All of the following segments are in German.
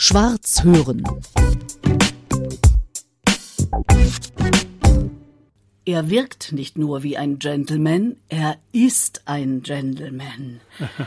Schwarz hören. Er wirkt nicht nur wie ein Gentleman, er ist ein Gentleman.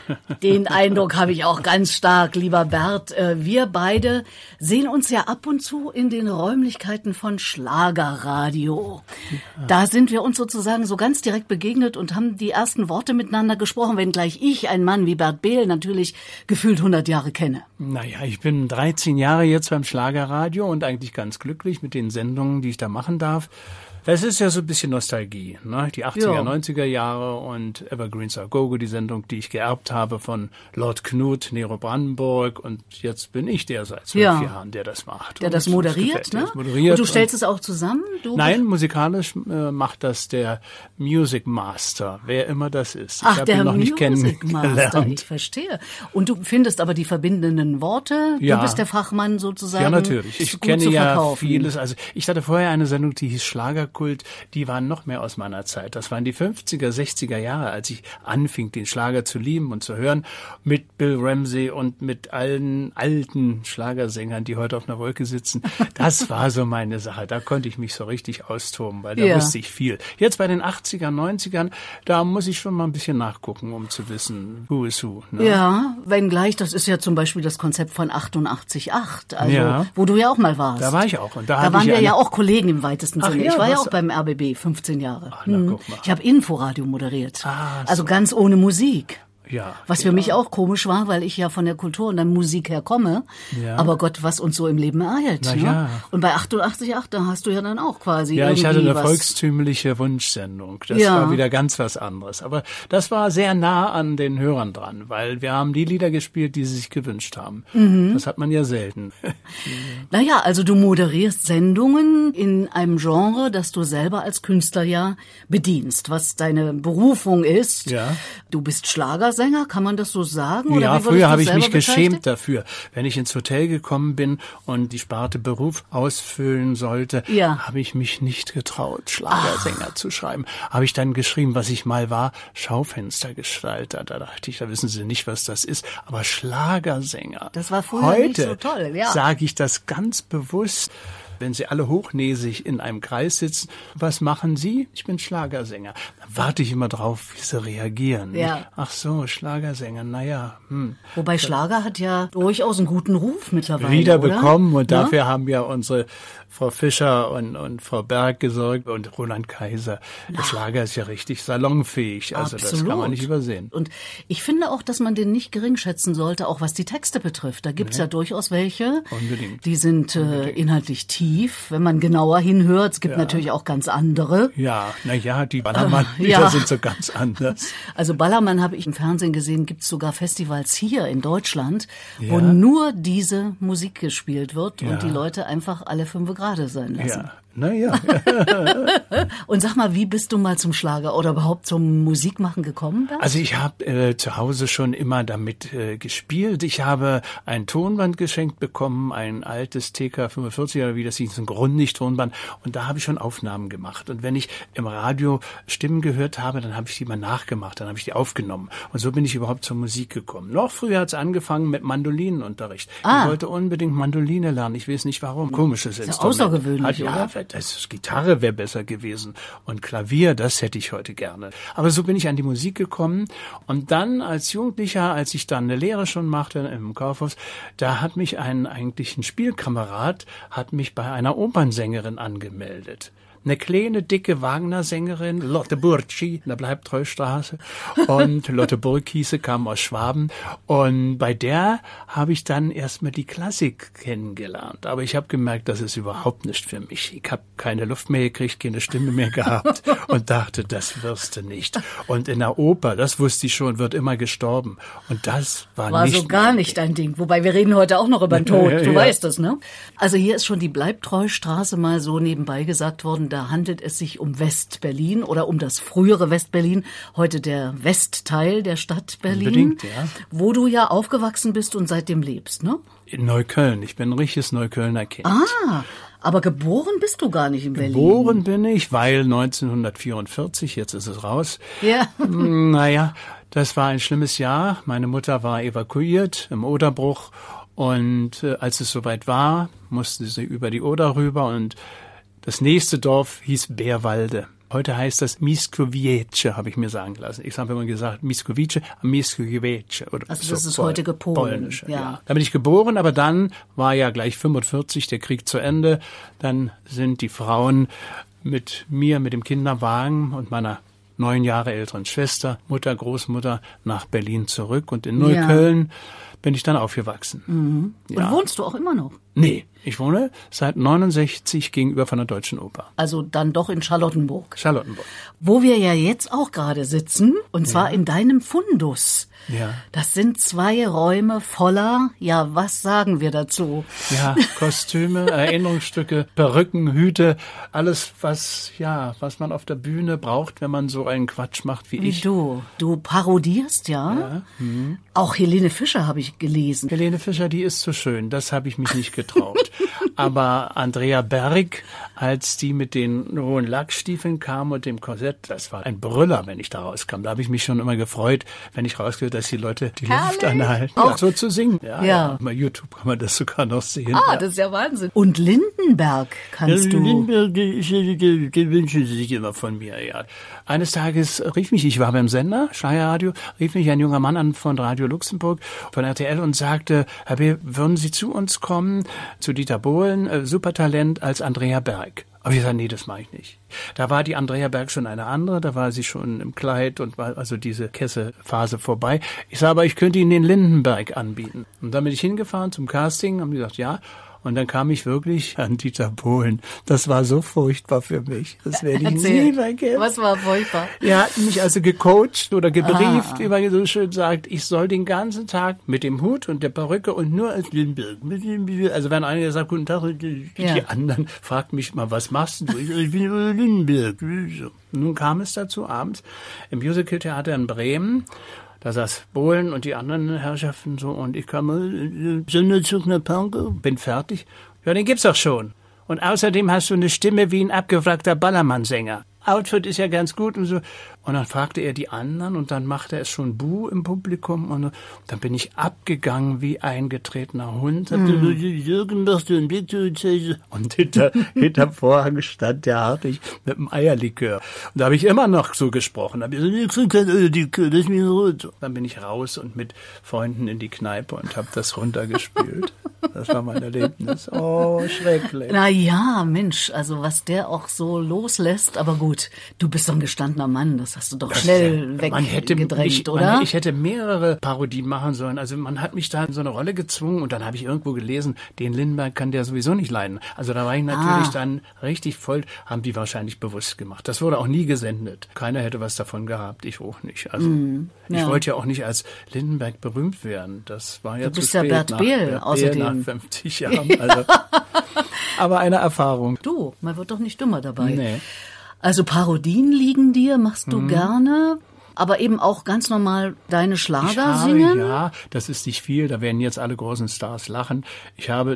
Den Eindruck habe ich auch ganz stark, lieber Bert. Wir beide sehen uns ja ab und zu in den Räumlichkeiten von Schlagerradio. Da sind wir uns sozusagen so ganz direkt begegnet und haben die ersten Worte miteinander gesprochen, wenngleich ich einen Mann wie Bert Behl natürlich gefühlt 100 Jahre kenne. Naja, ich bin 13 Jahre jetzt beim Schlagerradio und eigentlich ganz glücklich mit den Sendungen, die ich da machen darf. Es ist ja so ein bisschen Nostalgie, ne? Die 80er, ja. 90er Jahre und Evergreens Are Go-Go, die Sendung, die ich geerbt habe von Lord Knut, Nero Brandenburg, und jetzt bin ich der seit 12 Jahren, der das macht. Der das moderiert, ne? Und du stellst es auch zusammen? Nein, musikalisch macht das der Music Master, wer immer das ist. Ach, der ihn noch nicht Music Master, ich verstehe. Und du findest aber die verbindenden Worte? Ja. Du bist der Fachmann sozusagen? Ja, natürlich. Ich kenne ja vieles. Also ich hatte vorher eine Sendung, die hieß Schlagerkult, die waren noch mehr aus meiner Zeit. Das waren die 50er, 60er Jahre, als ich anfing, den Schlager zu lieben und zu hören, mit Bill Ramsey und mit allen alten Schlagersängern, die heute auf einer Wolke sitzen. Das war so meine Sache. Da konnte ich mich so richtig austoben, weil da wusste ich viel. Jetzt bei den 80er, 90ern, da muss ich schon mal ein bisschen nachgucken, um zu wissen, who is who. Ne? Ja, wenngleich, das ist ja zum Beispiel das Konzept von 88.8, also wo du ja auch mal warst. Da war ich auch. Und da waren wir ja auch Kollegen im weitesten Sinne. Ich war ja auch beim RBB 15 Jahre. Ach, na, guck mal. Ich habe Inforadio moderiert. Also so. Ganz ohne Musik. Ja, was für mich auch komisch war, weil ich ja von der Kultur und der Musik her komme. Ja. Aber Gott, was uns so im Leben ereilt. Ne? Ja. Und bei 88.8, da hast du ja dann auch quasi ich hatte eine volkstümliche Wunschsendung. Das war wieder ganz was anderes. Aber das war sehr nah an den Hörern dran, weil wir haben die Lieder gespielt, die sie sich gewünscht haben. Das hat man ja selten. Naja, also du moderierst Sendungen in einem Genre, das du selber als Künstler ja bedienst, was deine Berufung ist. Ja. Du bist Schlagersänger, kann man das so sagen? Oder ja, früher habe ich mich geschämt dafür. Wenn ich ins Hotel gekommen bin und die Sparte Beruf ausfüllen sollte, habe ich mich nicht getraut, Schlagersänger zu schreiben. Habe ich dann geschrieben, was ich mal war, Schaufenstergestalter. Da dachte ich, da wissen Sie nicht, was das ist. Aber Schlagersänger. Das war früher nicht so toll. Heute sage ich das ganz bewusst. Wenn Sie alle hochnäsig in einem Kreis sitzen, was machen Sie? Ich bin Schlagersänger. Dann warte ich immer drauf, wie Sie reagieren. Ja. Ach so, Schlagersänger, naja. Wobei Schlager hat ja durchaus einen guten Ruf mittlerweile, wieder oder? Bekommen und dafür haben ja unsere Frau Fischer und Frau Berg gesorgt und Roland Kaiser. Der Schlager ist ja richtig salonfähig, also absolut. Das kann man nicht übersehen. Und ich finde auch, dass man den nicht geringschätzen sollte, auch was die Texte betrifft. Da gibt's ja durchaus welche, die sind inhaltlich tief, wenn man genauer hinhört. Es gibt natürlich auch ganz andere. Ja, naja, die Ballermann-Lieder sind so ganz anders. Also Ballermann habe ich im Fernsehen gesehen, gibt's sogar Festivals hier in Deutschland, wo nur diese Musik gespielt wird und die Leute einfach alle 5 Grade sein lassen. Ja. Naja. Und sag mal, wie bist du mal zum Schlager oder überhaupt zum Musikmachen gekommen? Bert? Also ich habe zu Hause schon immer damit gespielt. Ich habe ein Tonband geschenkt bekommen, ein altes TK-45 oder wie das hieß, ein Grundig-Tonband. Und da habe ich schon Aufnahmen gemacht. Und wenn ich im Radio Stimmen gehört habe, dann habe ich die mal nachgemacht, dann habe ich die aufgenommen. Und so bin ich überhaupt zur Musik gekommen. Noch früher hat es angefangen mit Mandolinenunterricht. Ich wollte unbedingt Mandoline lernen. Ich weiß nicht warum. Komisches Instrument. Ist ja außergewöhnlich, oder? Das Gitarre wäre besser gewesen und Klavier, das hätte ich heute gerne. Aber so bin ich an die Musik gekommen und dann als Jugendlicher, als ich dann eine Lehre schon machte im Kaufhaus, da hat mich ein Spielkamerad bei einer Opernsängerin angemeldet. Eine kleine, dicke Wagner-Sängerin, Lotte Burci, in der Bleibtreustraße. Und Lotte Burkhiese kam aus Schwaben. Und bei der habe ich dann erstmal die Klassik kennengelernt. Aber ich habe gemerkt, das ist überhaupt nicht für mich. Ich habe keine Luft mehr gekriegt, keine Stimme mehr gehabt und dachte, das wirst du nicht. Und in der Oper, das wusste ich schon, wird immer gestorben. Und das war nicht so gar nicht dein Ding. Wobei wir reden heute auch noch über den Tod. Du weißt das, ne? Also hier ist schon die Bleibtreustraße mal so nebenbei gesagt worden. Da handelt es sich um West-Berlin oder um das frühere West-Berlin, heute der Westteil der Stadt Berlin, unbedingt, ja. Wo du ja aufgewachsen bist und seitdem lebst, ne? In Neukölln. Ich bin ein richtiges Neuköllner Kind. Aber geboren bist du gar nicht in Berlin. Geboren bin ich, weil 1944, jetzt ist es raus. Ja. Naja, das war ein schlimmes Jahr. Meine Mutter war evakuiert im Oderbruch Und als es soweit war, mussten sie über die Oder rüber und das nächste Dorf hieß Bärwalde. Heute heißt das Miskowice, habe ich mir sagen lassen. Ich habe immer gesagt Miskowice, Miskowice. Also das ist heutige Polen. Polnisch, ja. Da bin ich geboren, aber dann war ja gleich 45 der Krieg zu Ende. Dann sind die Frauen mit mir, mit dem Kinderwagen und meiner 9 Jahre älteren Schwester, Mutter, Großmutter nach Berlin zurück. Und in Neukölln bin ich dann aufgewachsen. Mhm. Ja. Und wohnst du auch immer noch? Nee, ich wohne seit 69 gegenüber von der Deutschen Oper. Also dann doch in Charlottenburg. Charlottenburg. Wo wir ja jetzt auch gerade sitzen, und zwar in deinem Fundus. Ja. Das sind 2 Räume voller, ja, was sagen wir dazu? Ja, Kostüme, Erinnerungsstücke, Perücken, Hüte, alles, was man auf der Bühne braucht, wenn man so einen Quatsch macht wie ich. Du parodierst ja. Auch Helene Fischer habe ich gelesen. Helene Fischer, die ist so schön, das habe ich mich nicht getraut. Aber Andrea Berg, als die mit den hohen Lackstiefeln kam und dem Korsett, das war ein Brüller, wenn ich da rauskam. Da habe ich mich schon immer gefreut, wenn ich rauskam, dass die Leute die Luft anhalten. Auch so zu singen. Ja. Bei YouTube kann man das sogar noch sehen. Das ist ja Wahnsinn. Und Lindenberg kannst du. Lindenberg, die wünschen sie sich immer von mir, ja. Eines Tages rief mich, ich war beim Sender, Schleierradio, rief mich ein junger Mann an von Radio Luxemburg, von RTL und sagte, Herr B., würden Sie zu uns kommen, zu Dieter Bohlen, Supertalent als Andrea Berg? Aber ich sagte, nee, das mache ich nicht. Da war die Andrea Berg schon eine andere, da war sie schon im Kleid und war also diese Kessephase vorbei. Ich sage, aber ich könnte Ihnen den Lindenberg anbieten. Und dann bin ich hingefahren zum Casting, haben die gesagt, ja. Und dann kam ich wirklich an Dieter Bohlen. Das war so furchtbar für mich. Das werde ich nie vergessen. Was war furchtbar? Er hat mich also gecoacht oder gebrieft, wie man so schön sagt. Ich soll den ganzen Tag mit dem Hut und der Perücke und nur als Lindenberg. Also wenn einer sagt, guten Tag, die anderen fragten mich mal, was machst du? Ich bin Lindenberg. Nun kam es dazu abends im Musical-Theater in Bremen. Da saß Bohlen und die anderen Herrschaften so und ich kam, Sonderzug nach Pankow, bin fertig. Ja, den gibt's doch schon. Und außerdem hast du eine Stimme wie ein abgewrackter Ballermann-Sänger. Outfit ist ja ganz gut und so. Und dann fragte er die anderen und dann machte er es schon Buh im Publikum und dann bin ich abgegangen wie ein getretener Hund. Jürgen, machst du ein Blick? Und hinter Vorhang stand der Hartwig mit dem Eierlikör. Und da habe ich immer noch so gesprochen. Da habe ich gesagt, dann bin ich raus und mit Freunden in die Kneipe und habe das runtergespült. Das war mein Erlebnis. Oh, schrecklich. Na ja, Mensch, also was der auch so loslässt, aber gut, du bist doch ein gestandener Mann, das hast du doch schnell weggedrängt, oder? Ich hätte mehrere Parodien machen sollen. Also man hat mich da in so eine Rolle gezwungen und dann habe ich irgendwo gelesen, den Lindenberg kann der sowieso nicht leiden. Also da war ich natürlich dann richtig voll, haben die wahrscheinlich bewusst gemacht. Das wurde auch nie gesendet. Keiner hätte was davon gehabt, ich auch nicht. Also ich wollte ja auch nicht als Lindenberg berühmt werden. Das war ja zu spät. Du bist ja Bert Behl außerdem. Nach 50 Jahren. Also. Aber eine Erfahrung. Du, man wird doch nicht dümmer dabei. Nee. Also Parodien liegen dir, machst du gerne, aber eben auch ganz normal deine Schlager singen? Ja, das ist nicht viel, da werden jetzt alle großen Stars lachen. Ich habe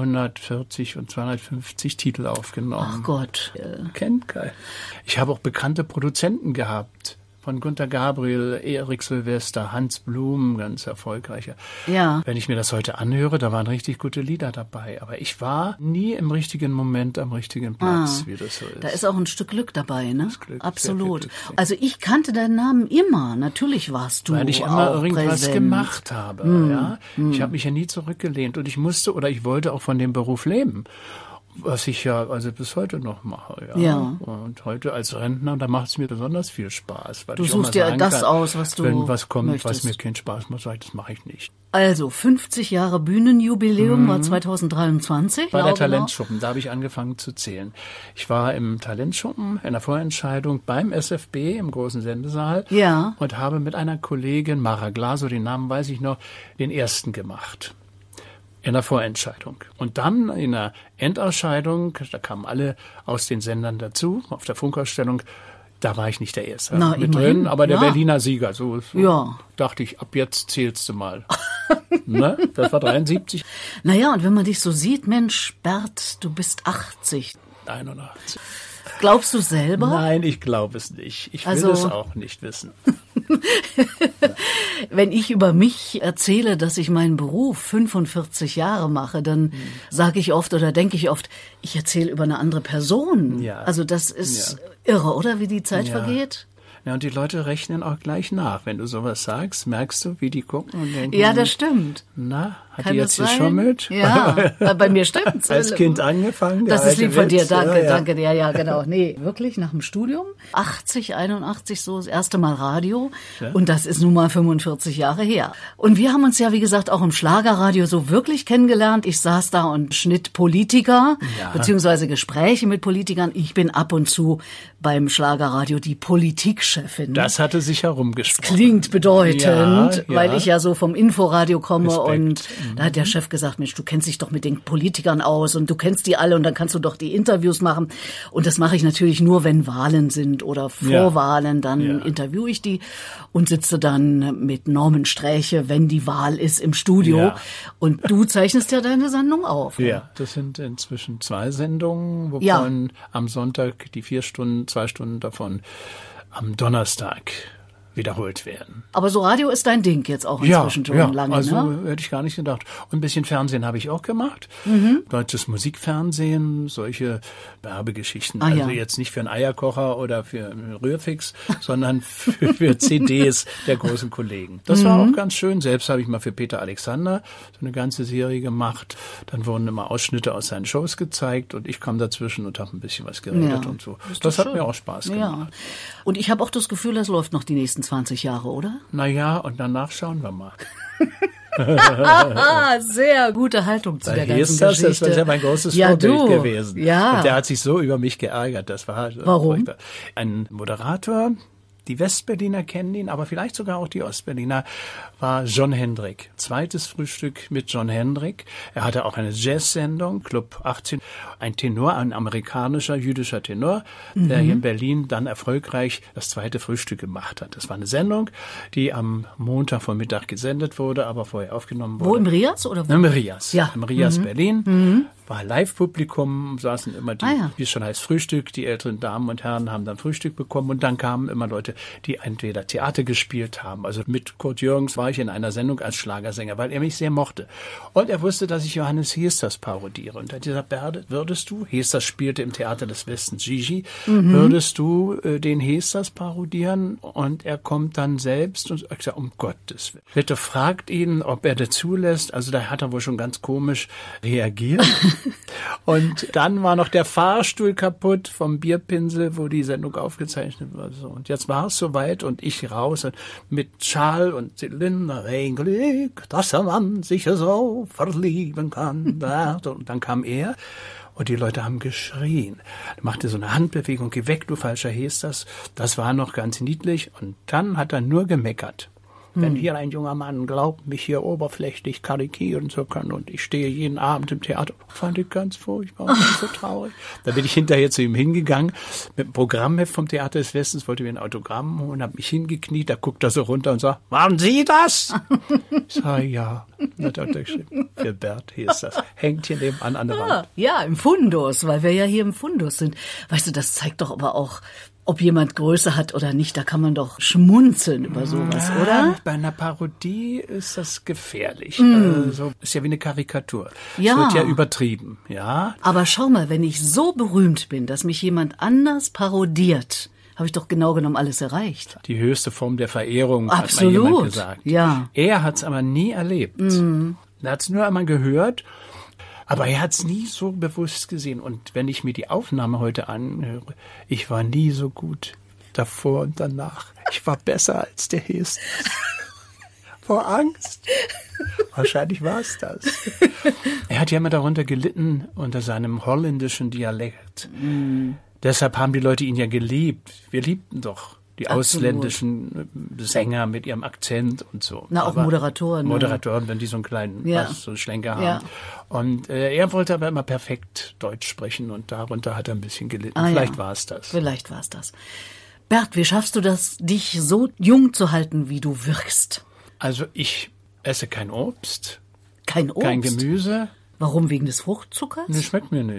240 und 250 Titel aufgenommen. Ach Gott. Kennt keiner. Ich habe auch bekannte Produzenten gehabt. Von Gunter Gabriel, Erik Sylvester, Hans Blum, ganz erfolgreicher. Ja. Wenn ich mir das heute anhöre, da waren richtig gute Lieder dabei. Aber ich war nie im richtigen Moment am richtigen Platz, wie das so ist. Da ist auch ein Stück Glück dabei, ne? Das Glück, absolut. Also ich kannte deinen Namen immer. Natürlich warst du weil ich immer irgendwas präsent. Gemacht habe. Ja? Ich habe mich ja nie zurückgelehnt und ich musste oder ich wollte auch von dem Beruf leben. Was ich ja also bis heute noch mache. Ja. Und heute als Rentner, da macht es mir besonders viel Spaß. Weil du suchst dir das aus, was du wenn was kommt, möchtest. Was mir keinen Spaß macht, sage ich, das mache ich nicht. Also 50 Jahre Bühnenjubiläum war 2023. Bei der Talentschuppen, da habe ich angefangen zu zählen. Ich war im Talentschuppen in der Vorentscheidung beim SFB im großen Sendesaal und habe mit einer Kollegin, Mara Glaso, den Namen weiß ich noch, den ersten gemacht. In der Vorentscheidung. Und dann in der Endausscheidung, da kamen alle aus den Sendern dazu, auf der Funkausstellung, da war ich nicht der Erste mit drin, aber der Berliner Sieger. So dachte ich, ab jetzt zählst du mal. Ne? Das war 73. Naja, und wenn man dich so sieht, Mensch, Bert, du bist 80. 81. Glaubst du selber? Nein, ich glaube es nicht. Ich will es auch nicht wissen. Wenn ich über mich erzähle, dass ich meinen Beruf 45 Jahre mache, dann sage ich oft oder denke ich oft, ich erzähle über eine andere Person. Ja. Also das ist irre, oder? Wie die Zeit vergeht. Ja, und die Leute rechnen auch gleich nach. Wenn du sowas sagst, merkst du, wie die gucken und denken. Ja, das stimmt. Na, hat Kann die jetzt das sein? geschummelt? Ja, bei mir stimmt's. Als Kind angefangen. Das ist lieb von dir, Witz. danke, Ja. danke. Ja, genau. Nee, wirklich nach dem Studium, 81 so das erste Mal Radio und das ist nun mal 45 Jahre her. Und wir haben uns ja, wie gesagt, auch im Schlagerradio so wirklich kennengelernt. Ich saß da und schnitt Politiker, beziehungsweise Gespräche mit Politikern. Ich bin ab und zu beim Schlagerradio die Politikchefin. Das hatte sich herumgesprochen. Klingt bedeutend, Ja. weil ich ja so vom Inforadio komme. Respekt. Und da hat der Chef gesagt, Mensch, du kennst dich doch mit den Politikern aus und du kennst die alle und dann kannst du doch die Interviews machen. Und das mache ich natürlich nur, wenn Wahlen sind oder vor Wahlen, dann interviewe ich die und sitze dann mit Norman Sträche, wenn die Wahl ist, im Studio. Ja. Und du zeichnest ja deine Sendung auf. Ja, das sind inzwischen 2 Sendungen, wovon am Sonntag die 4 Stunden, 2 Stunden davon am Donnerstag wiederholt werden. Aber so Radio ist dein Ding jetzt auch inzwischen schon lange, also ne? hätte ich gar nicht gedacht. Und ein bisschen Fernsehen habe ich auch gemacht. Deutsches Musikfernsehen, solche Werbegeschichten. Also jetzt nicht für einen Eierkocher oder für einen Rührfix, sondern für CDs der großen Kollegen. Das war auch ganz schön. Selbst habe ich mal für Peter Alexander so eine ganze Serie gemacht. Dann wurden immer Ausschnitte aus seinen Shows gezeigt und ich kam dazwischen und habe ein bisschen was geredet und so. Das hat mir auch Spaß gemacht. Und ich habe auch das Gefühl, das läuft noch die nächsten 20 Jahre, oder? Naja, und danach schauen wir mal. Sehr gute Haltung zu der ganzen Das Geschichte. ist ja mein großes Vorbild gewesen. Ja. Und der hat sich so über mich geärgert. Das war Warum? furchtbar. Ein Moderator, die Westberliner kennen ihn, aber vielleicht sogar auch die Ostberliner, war John Hendrick. Zweites Frühstück mit John Hendrick. Er hatte auch eine Jazz-Sendung, Club 18. Ein Tenor, ein amerikanischer, jüdischer Tenor, der hier in Berlin dann erfolgreich das zweite Frühstück gemacht hat. Das war eine Sendung, die am Montagvormittag gesendet wurde, aber vorher aufgenommen wurde. Wo, im Rias? Oder wo? Im Rias. Ja. Im Rias Berlin. War Live-Publikum, saßen immer die, wie es schon heißt, Frühstück. Die älteren Damen und Herren haben dann Frühstück bekommen und dann kamen immer Leute, die entweder Theater gespielt haben. Also mit Kurt Jürgens war ich in einer Sendung als Schlagersänger, weil er mich sehr mochte. Und er wusste, dass ich Johannes Hesters parodiere. Und er hat gesagt, Berde, würdest du, Hesters spielte im Theater des Westens Gigi, würdest du den Hesters parodieren? Und er kommt dann selbst und sagt, um Gottes Willen. Bitte fragt ihn, ob er das zulässt. Also da hat er wohl schon ganz komisch reagiert. Und dann war noch der Fahrstuhl kaputt vom Bierpinsel, wo die Sendung aufgezeichnet wurde. Und jetzt war es soweit und ich raus und mit Schal und Zylinder, ein Glück, dass ein Mann sich so verlieben kann. Und dann kam er und die Leute haben geschrien. Er machte so eine Handbewegung, geh weg, du falscher Hesters. Das war noch ganz niedlich und dann hat er nur gemeckert. Wenn hier ein junger Mann glaubt, mich hier oberflächlich karikieren zu können und ich stehe jeden Abend im Theater, fand ich ganz furchtbar, so traurig. Da bin ich hinterher zu ihm hingegangen, mit dem Programmheft vom Theater des Westens, wollte mir ein Autogramm holen, habe mich hingekniet, da guckt er so runter und sagt, waren Sie das? Ich sage, ja. Dann hat er untergeschrieben, für Bert, hier ist das. Hängt hier nebenan an der Wand. Ja, im Fundus, weil wir ja hier im Fundus sind. Weißt du, das zeigt doch aber auch, ob jemand Größe hat oder nicht, da kann man doch schmunzeln über sowas, oder? Bei einer Parodie ist das gefährlich. Also, ist ja wie eine Karikatur. Ja. Es wird ja übertrieben, ja. Aber schau mal, wenn ich so berühmt bin, dass mich jemand anders parodiert, habe ich doch genau genommen alles erreicht. Die höchste Form der Verehrung, Absolut. hat mal jemand gesagt. Ja. Er hat es aber nie erlebt. Er hat es nur einmal gehört. Aber er hat es nie so bewusst gesehen. Und wenn ich mir die Aufnahme heute anhöre, ich war nie so gut davor und danach. Ich war besser als der Hest. Vor Angst. Wahrscheinlich war es das. Er hat ja immer darunter gelitten, unter seinem holländischen Dialekt. Deshalb haben die Leute ihn ja geliebt. Wir liebten doch die ausländischen Sänger mit ihrem Akzent und so. Na, auch aber Moderatoren. Moderatoren, wenn die so einen kleinen so einen Schlenker haben. Ja. Und er wollte aber immer perfekt Deutsch sprechen und darunter hat er ein bisschen gelitten. Vielleicht war es das. Vielleicht war es das. Bert, wie schaffst du das, dich so jung zu halten, wie du wirkst? Also ich esse kein Obst. Kein Obst? Kein Gemüse. Warum, wegen des Fruchtzuckers? Das schmeckt mir nicht.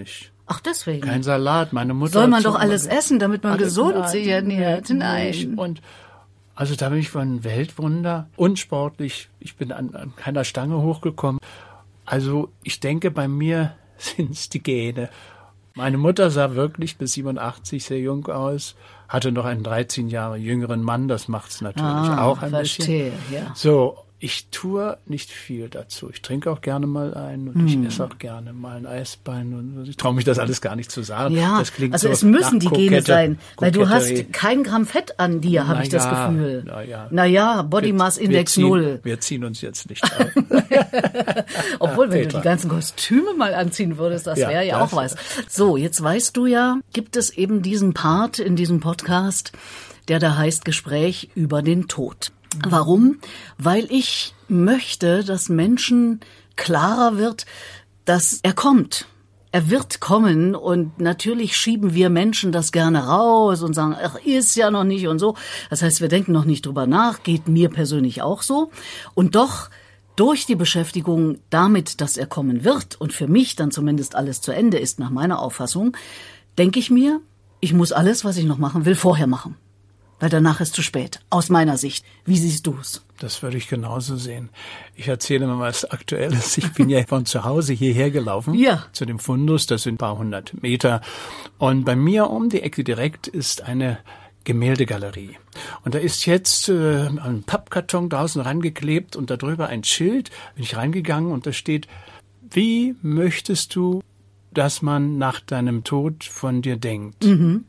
Ach, deswegen. Kein Salat. Meine Mutter soll man doch alles essen, damit man gesund sich ernährt. Nein. Und also da bin ich von Weltwunder. Unsportlich. Ich bin an keiner Stange hochgekommen. Also ich denke, bei mir sind es die Gene. Meine Mutter sah wirklich bis 87 sehr jung aus, hatte noch einen 13 Jahre jüngeren Mann, das macht's natürlich auch ein verstehe, bisschen. Ja. So, ich tue nicht viel dazu. Ich trinke auch gerne mal ein und ich esse auch gerne mal ein Eisbein. Und ich traue mich das alles gar nicht zu sagen. Ja, das klingt also so es müssen die Gene Kokette, sein, weil du Koketterie. hast kein Gramm Fett an dir, habe ich das Gefühl. Naja, Body Mass Index 0. Wir ziehen uns jetzt nicht auf. Obwohl, wenn Petra. du die ganzen Kostüme mal anziehen würdest, das wäre ja auch was. So, jetzt weißt du ja, gibt es eben diesen Part in diesem Podcast, der da heißt Gespräch über den Tod. Warum? Weil ich möchte, dass Menschen klarer wird, dass er kommt. Er wird kommen und natürlich schieben wir Menschen das gerne raus und sagen, ach, ist ja noch nicht und so. Das heißt, wir denken noch nicht drüber nach, geht mir persönlich auch so. Und doch durch die Beschäftigung damit, dass er kommen wird und für mich dann zumindest alles zu Ende ist, nach meiner Auffassung, denke ich mir, ich muss alles, was ich noch machen will, vorher machen. Weil danach ist zu spät, aus meiner Sicht. Wie siehst du's? Das würde ich genauso sehen. Ich erzähle mal was Aktuelles. Ich bin ja von zu Hause hierher gelaufen, zu dem Fundus, das sind ein paar 100 Meter. Und bei mir um die Ecke direkt ist eine Gemäldegalerie. Und da ist jetzt ein Pappkarton draußen rangeklebt und darüber ein Schild. Bin ich reingegangen und da steht, wie möchtest du, dass man nach deinem Tod von dir denkt? Mhm.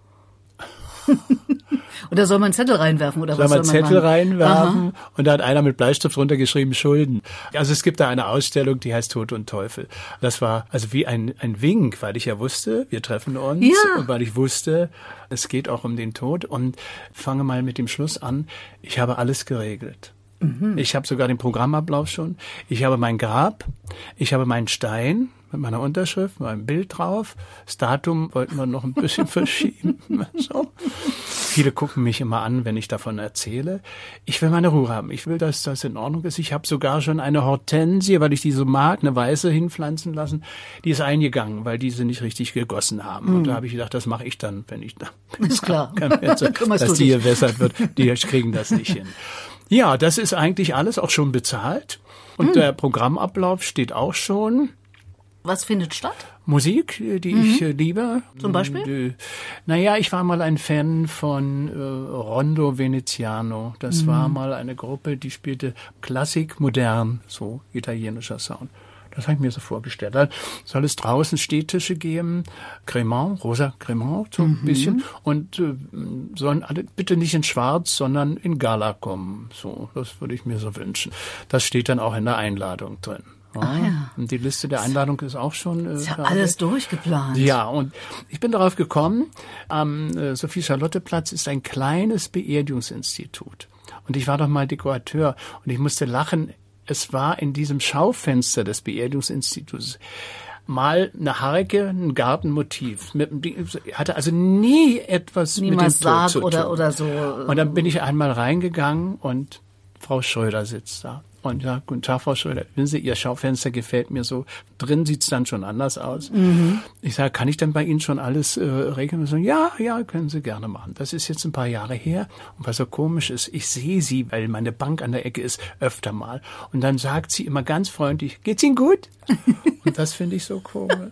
Oder soll man einen Zettel reinwerfen? Oder soll was man soll man Zettel reinwerfen? Aha. Und da hat einer mit Bleistift runtergeschrieben, Schulden. Also es gibt da eine Ausstellung, die heißt Tod und Teufel. Das war also wie ein Wink, weil ich ja wusste, wir treffen uns. Ja. Und weil ich wusste, es geht auch um den Tod. Und fange mal mit dem Schluss an. Ich habe alles geregelt. Mhm. Ich habe sogar den Programmablauf schon. Ich habe mein Grab. Ich habe meinen Stein mit meiner Unterschrift, meinem Bild drauf. Das Datum wollten wir noch ein bisschen verschieben. So. Viele gucken mich immer an, wenn ich davon erzähle. Ich will meine Ruhe haben. Ich will, dass das in Ordnung ist. Ich habe sogar schon eine Hortensie, weil ich die so mag, eine weiße hinpflanzen lassen. Die ist eingegangen, weil die sie nicht richtig gegossen haben. Und da habe ich gedacht, das mache ich dann, wenn ich da ist klar. dass die gewässert wird. Die kriegen das nicht hin. Ja, das ist eigentlich alles auch schon bezahlt. Und der Programmablauf steht auch schon. Was findet statt? Musik, die ich liebe. Zum Beispiel? Naja, ich war mal ein Fan von Rondo Veneziano. Das war mal eine Gruppe, die spielte Klassik modern, so italienischer Sound. Das habe ich mir so vorgestellt. Da soll es draußen Stehtische geben, Cremant, rosa Cremant, so ein bisschen. Und sollen alle bitte nicht in Schwarz, sondern in Gala kommen. So, das würde ich mir so wünschen. Das steht dann auch in der Einladung drin. Ja. Und die Liste der Einladung ist auch schon. Ist ja alles durchgeplant. Ja, und ich bin darauf gekommen, am Sophie-Charlotte-Platz ist ein kleines Beerdigungsinstitut. Und ich war doch mal Dekorateur und ich musste lachen. Es war in diesem Schaufenster des Beerdigungsinstituts mal eine Harke, ein Gartenmotiv. Hatte also nie etwas Niemals mit dem Tod zu tun. Oder so. Und dann bin ich einmal reingegangen und Frau Schröder sitzt da. Und ja, guten Tag, Frau Schröder. Wissen Sie, Ihr Schaufenster gefällt mir so. Drin sieht's dann schon anders aus. Ich sage, kann ich denn bei Ihnen schon alles regeln? Und so, ja, können Sie gerne machen. Das ist jetzt ein paar Jahre her. Und was so komisch ist, ich sehe Sie, weil meine Bank an der Ecke ist, öfter mal. Und dann sagt sie immer ganz freundlich, geht's Ihnen gut? Und das finde ich so komisch.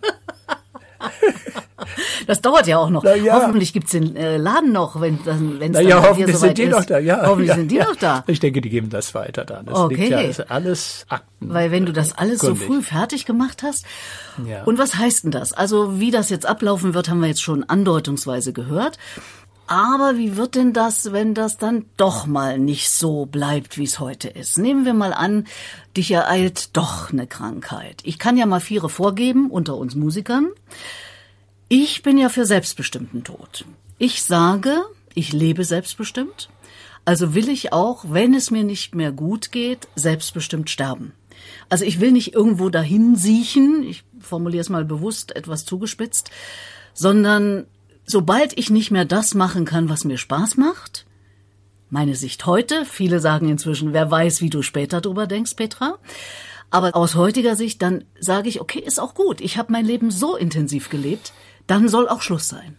Das dauert ja auch noch. Ja. Hoffentlich gibt's den Laden noch, wenn es dann hoffentlich soweit sind die ist. noch da. Ja, hoffentlich sind die noch da. Ich denke, die geben das weiter dann. Das Okay. liegt ja, ist alles Akten. Weil wenn du das alles so kundig. früh fertig gemacht hast. Ja. Und was heißt denn das? Also wie das jetzt ablaufen wird, haben wir jetzt schon andeutungsweise gehört. Aber wie wird denn das, wenn das dann doch mal nicht so bleibt, wie es heute ist? Nehmen wir mal an, dich ereilt doch eine Krankheit. Ich kann ja mal 4 vorgeben unter uns Musikern. Ich bin ja für selbstbestimmten Tod. Ich sage, ich lebe selbstbestimmt. Also will ich auch, wenn es mir nicht mehr gut geht, selbstbestimmt sterben. Also ich will nicht irgendwo dahin siechen, ich formuliere es mal bewusst etwas zugespitzt, sondern sobald ich nicht mehr das machen kann, was mir Spaß macht, meine Sicht heute, viele sagen inzwischen, wer weiß, wie du später drüber denkst, Petra, Aber aus heutiger Sicht, dann sage ich, okay, ist auch gut. Ich habe mein Leben so intensiv gelebt, dann soll auch Schluss sein.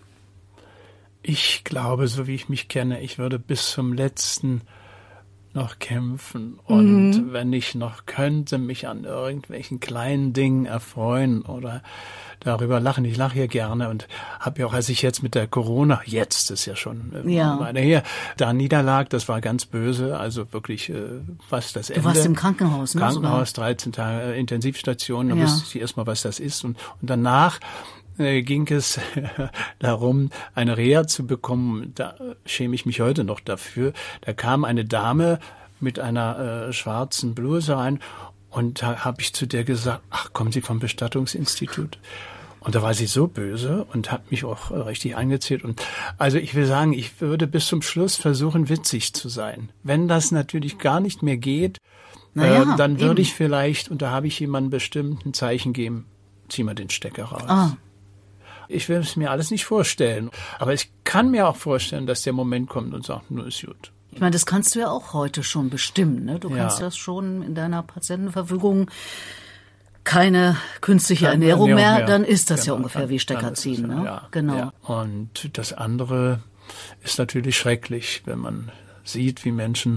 Ich glaube, so wie ich mich kenne, ich würde bis zum Letzten noch kämpfen. Und wenn ich noch könnte, mich an irgendwelchen kleinen Dingen erfreuen oder darüber lachen. Ich lache hier gerne und habe ja auch, als ich jetzt mit der Corona, jetzt ist ja schon eine Weile her, da niederlag, das war ganz böse, also wirklich fast das Ende. Du warst im Krankenhaus, ne? Krankenhaus, 13 Tage Intensivstation, da wusste ich erstmal, was das ist. Und danach ging es darum, eine Reha zu bekommen. Da schäme ich mich heute noch dafür. Da kam eine Dame mit einer schwarzen Bluse rein und da habe ich zu der gesagt, ach, kommen Sie vom Bestattungsinstitut? Und da war sie so böse und hat mich auch richtig angezählt. Und also ich will sagen, ich würde bis zum Schluss versuchen, witzig zu sein. Wenn das natürlich gar nicht mehr geht, dann würde ich vielleicht, und da habe ich jemandem bestimmt ein Zeichen geben, zieh mal den Stecker raus. Ah. Ich will es mir alles nicht vorstellen. Aber ich kann mir auch vorstellen, dass der Moment kommt und sagt, nur ist gut. Ich meine, das kannst du ja auch heute schon bestimmen, ne? Du kannst das schon in deiner Patientenverfügung, keine künstliche Ernährung mehr, dann ist das ja ungefähr wie Stecker ziehen, ne? Ja, genau. Ja. Und das andere ist natürlich schrecklich, wenn man sieht, wie Menschen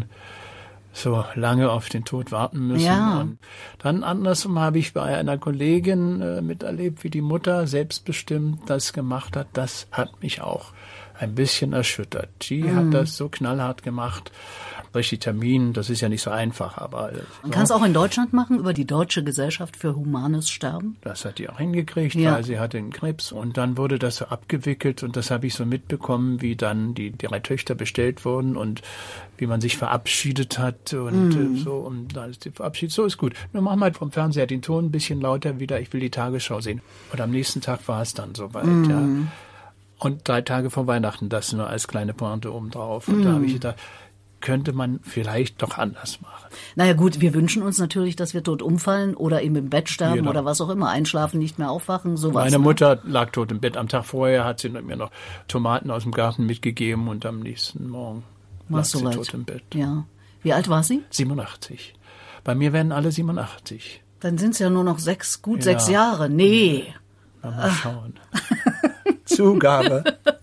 so lange auf den Tod warten müssen. Ja. Und dann andersrum habe ich bei einer Kollegin miterlebt, wie die Mutter selbstbestimmt das gemacht hat. Das hat mich auch ein bisschen erschüttert. Die hat das so knallhart gemacht. Durch die Termin, das ist ja nicht so einfach, aber... Man kann es auch in Deutschland machen, über die Deutsche Gesellschaft für Humanes Sterben? Das hat die auch hingekriegt, weil sie hatte einen Krebs. Und dann wurde das so abgewickelt und das habe ich so mitbekommen, wie dann die 3 Töchter bestellt wurden und wie man sich verabschiedet hat und so. Und dann ist die Verabschied, so ist gut. Nur machen wir vom Fernseher den Ton ein bisschen lauter wieder, ich will die Tagesschau sehen. Und am nächsten Tag war es dann soweit, ja. Und 3 Tage vor Weihnachten, das nur als kleine Pointe obendrauf. Und da habe ich gedacht, könnte man vielleicht doch anders machen. Naja gut, wir wünschen uns natürlich, dass wir tot umfallen oder eben im Bett sterben oder was auch immer, einschlafen, nicht mehr aufwachen, sowas. Meine Mutter lag tot im Bett. Am Tag vorher hat sie mir noch Tomaten aus dem Garten mitgegeben und am nächsten Morgen lag sie tot im Bett. Ja. Wie alt war sie? 87. Bei mir werden alle 87. Dann sind es ja nur noch 6 Jahre. Nee. Mal schauen. Zugabe.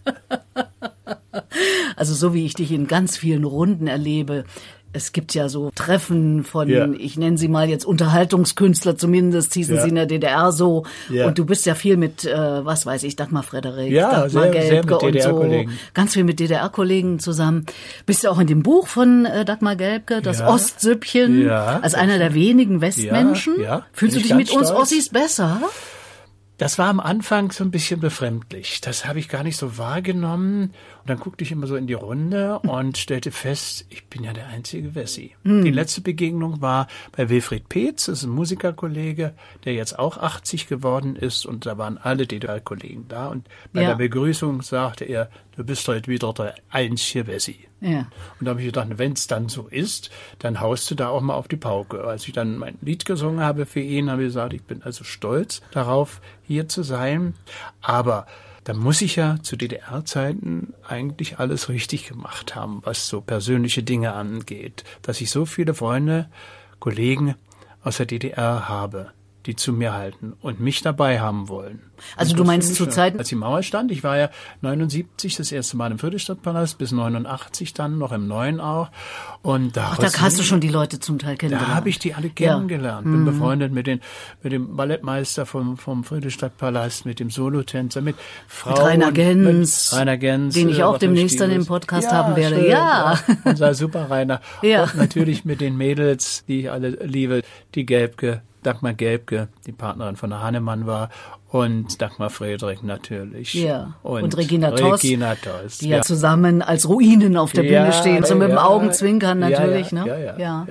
Also so wie ich dich in ganz vielen Runden erlebe, es gibt ja so Treffen von, ich nenne sie mal jetzt Unterhaltungskünstler, zumindest hießen sie in der DDR so. Ja. Und du bist ja viel mit, was weiß ich, Dagmar Frederik, Dagmar Gelbke und so. Ganz viel mit DDR-Kollegen zusammen. Bist du auch in dem Buch von Dagmar Gelbke, das Ostsüppchen, als einer der wenigen Westmenschen. Ja. Fühlst du dich mit uns Ossis besser? Das war am Anfang so ein bisschen befremdlich. Das habe ich gar nicht so wahrgenommen. Und dann guckte ich immer so in die Runde und stellte fest, ich bin ja der einzige Wessi. Die letzte Begegnung war bei Wilfried Peetz, das ist ein Musikerkollege, der jetzt auch 80 geworden ist. Und da waren alle DDR-Kollegen da. Und bei der Begrüßung sagte er, du bist heute wieder der einzige Wessi. Ja. Und da habe ich gedacht, wenn es dann so ist, dann haust du da auch mal auf die Pauke. Als ich dann mein Lied gesungen habe für ihn, habe ich gesagt, ich bin also stolz darauf, hier zu sein. Aber da muss ich ja zu DDR-Zeiten eigentlich alles richtig gemacht haben, was so persönliche Dinge angeht. Dass ich so viele Freunde, Kollegen aus der DDR habe, die zu mir halten und mich dabei haben wollen. Also du meinst zu Zeiten... Als die Mauer stand, ich war ja 79 das erste Mal im Friedrichstadtpalast, bis 89 dann, noch im Neuen auch. Und da hast du schon die Leute zum Teil kennengelernt. Da habe ich die alle kennengelernt. Bin befreundet mit dem Ballettmeister vom Friedrichstadtpalast, mit dem Solotänzer, mit Frauen. Mit Rainer Gens. Den ich auch demnächst dann im Podcast haben werde. Schön, ja. Unser super Rainer. Ja. Und natürlich mit den Mädels, die ich alle liebe, die Gelbke, Dagmar Gelbke, die Partnerin von der Hannemann war, und Dagmar Frederik natürlich. Ja. Und Regina Toss, die ja zusammen als Ruinen auf der Bühne stehen, so mit dem Augenzwinkern natürlich. Ja.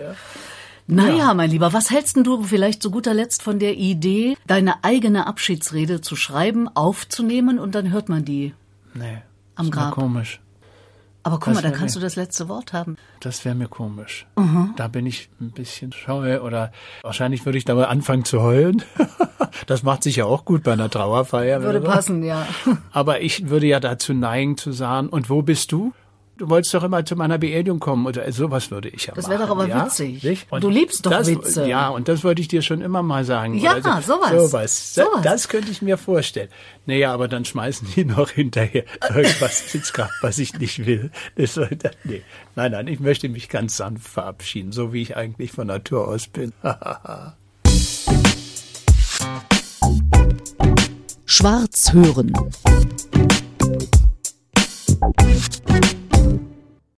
Naja, mein Lieber, was hältst denn du vielleicht zu guter Letzt von der Idee, deine eigene Abschiedsrede zu schreiben, aufzunehmen und dann hört man die am Grab? Komisch. Aber guck mal, da kannst du das letzte Wort haben. Das wäre mir komisch. Da bin ich ein bisschen scheu oder wahrscheinlich würde ich dabei anfangen zu heulen. Das macht sich ja auch gut bei einer Trauerfeier. Würde passen, ja. Aber ich würde ja dazu neigen zu sagen, und wo bist du? du wolltest doch immer zu meiner Beerdigung kommen oder sowas würde ich ja Das machen. wäre doch aber ja? witzig. Du liebst doch Witze. Ja, und das wollte ich dir schon immer mal sagen. Ja, oder sowas. Das könnte ich mir vorstellen. Naja, aber dann schmeißen die noch hinterher irgendwas ins Grab, was ich nicht will. Nee. Nein, ich möchte mich ganz sanft verabschieden, so wie ich eigentlich von Natur aus bin. Schwarz hören.